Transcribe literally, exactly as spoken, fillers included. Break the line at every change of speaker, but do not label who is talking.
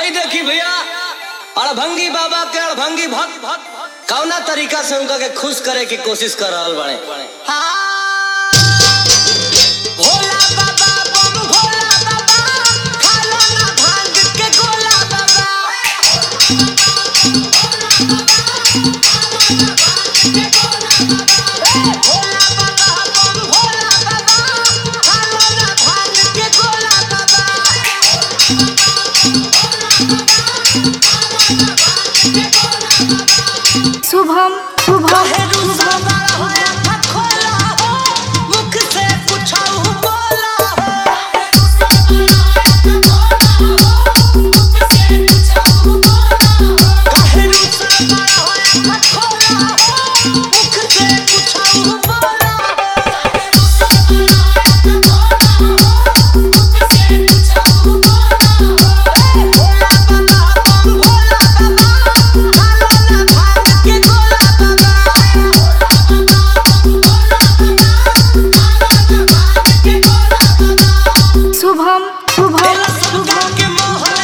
आई देखी भैया अड़भंगी बाबा के अड़भंगी भक्त कौना तरीका से उनका के खुश करे की कोशिश कर रहल बाड़े। भोला बाबा बम भोला बाबा खालो ना भांग के गोला बाबा। भोला बाबा बम भोला बाबा खालो ना भांग के गोला बाबा।
शुभम शुभम
मुख से पूछाऊ बोला
शुभम शुभम
के मोहन